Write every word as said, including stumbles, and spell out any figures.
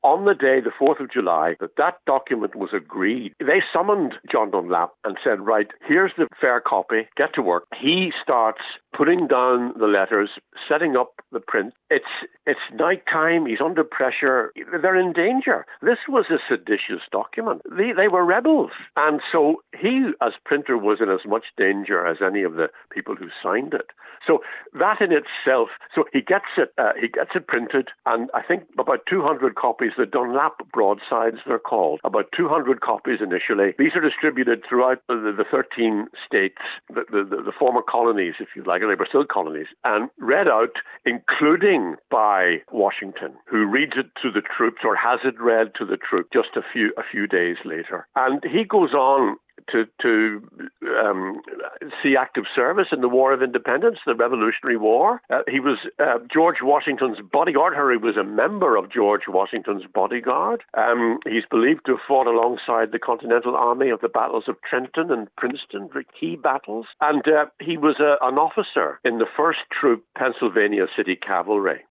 on the day, the fourth of July, that that document was agreed, they summoned John Dunlap and said, right, here's the fair copy, get to work. He starts putting down the letters, setting up the print. It's it's nighttime, he's under pressure, they're in danger. This was a seditious document. They, they were rebels. And so he, as printer, was in as much danger as any of the people who signed it. So that in itself, so he gets it, uh, he gets it printed, and I think about two hundred copies, the Dunlap broadsides they're called, about two hundred copies initially. These are distributed throughout the, the thirteen states, the, the, the former colonies, if you like, they were still colonies, and read out, including by Washington, who reads it to the troops or has it read to the troops just a few a few days later. And he goes on to to um, see active service in the War of Independence, the Revolutionary War. Uh, he was uh, George Washington's bodyguard, or he was a member of George Washington's bodyguard. Um, he's believed to have fought alongside the Continental Army of the battles of Trenton and Princeton, the key battles. And uh, he was a, an officer in the first Troop Pennsylvania City Cavalry.